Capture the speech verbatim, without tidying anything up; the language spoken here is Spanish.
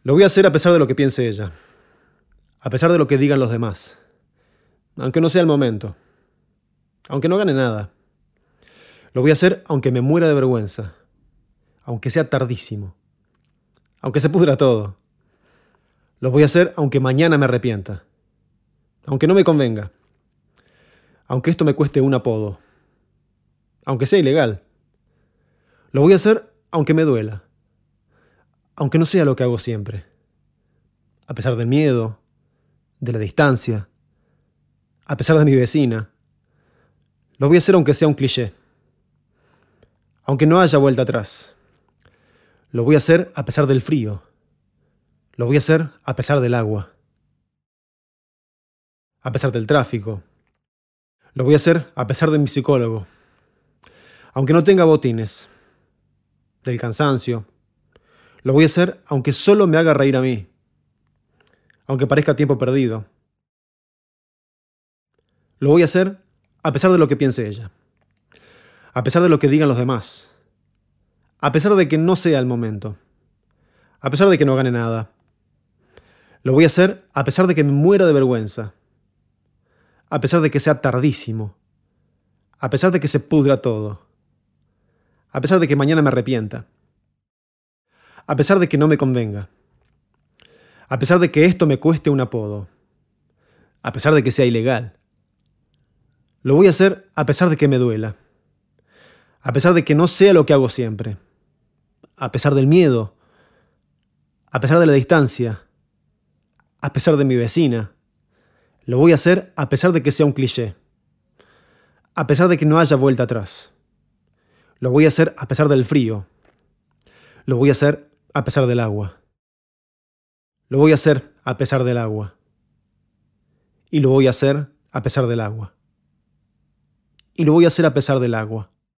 Lo voy a hacer a pesar de lo que piense ella, a pesar de lo que digan los demás, aunque no sea el momento, aunque no gane nada. Lo voy a hacer aunque me muera de vergüenza, aunque sea tardísimo, aunque se pudra todo. Lo voy a hacer aunque mañana me arrepienta, aunque no me convenga, aunque esto me cueste un apodo, aunque sea ilegal. Lo voy a hacer aunque me duela, aunque no sea lo que hago siempre, a pesar del miedo, de la distancia, a pesar de mi vecina. Lo voy a hacer aunque sea un cliché, aunque no haya vuelta atrás. Lo voy a hacer a pesar del frío. Lo voy a hacer a pesar del agua, a pesar del tráfico. Lo voy a hacer a pesar de mi psicólogo, aunque no tenga botines, del cansancio. Lo voy a hacer aunque solo me haga reír a mí, aunque parezca tiempo perdido. Lo voy a hacer a pesar de lo que piense ella, a pesar de lo que digan los demás, a pesar de que no sea el momento, a pesar de que no gane nada. Lo voy a hacer a pesar de que me muera de vergüenza, a pesar de que sea tardísimo, a pesar de que se pudra todo, a pesar de que mañana me arrepienta, a pesar de que no me convenga, a pesar de que esto me cueste un apodo, a pesar de que sea ilegal. Lo voy a hacer a pesar de que me duela, a pesar de que no sea lo que hago siempre, a pesar del miedo, a pesar de la distancia, a pesar de mi vecina. Lo voy a hacer a pesar de que sea un cliché, a pesar de que no haya vuelta atrás. Lo voy a hacer a pesar del frío. Lo voy a hacer a pesar del agua. Lo voy a hacer a pesar del agua. Y lo voy a hacer a pesar del agua. Y lo voy a hacer a pesar del agua.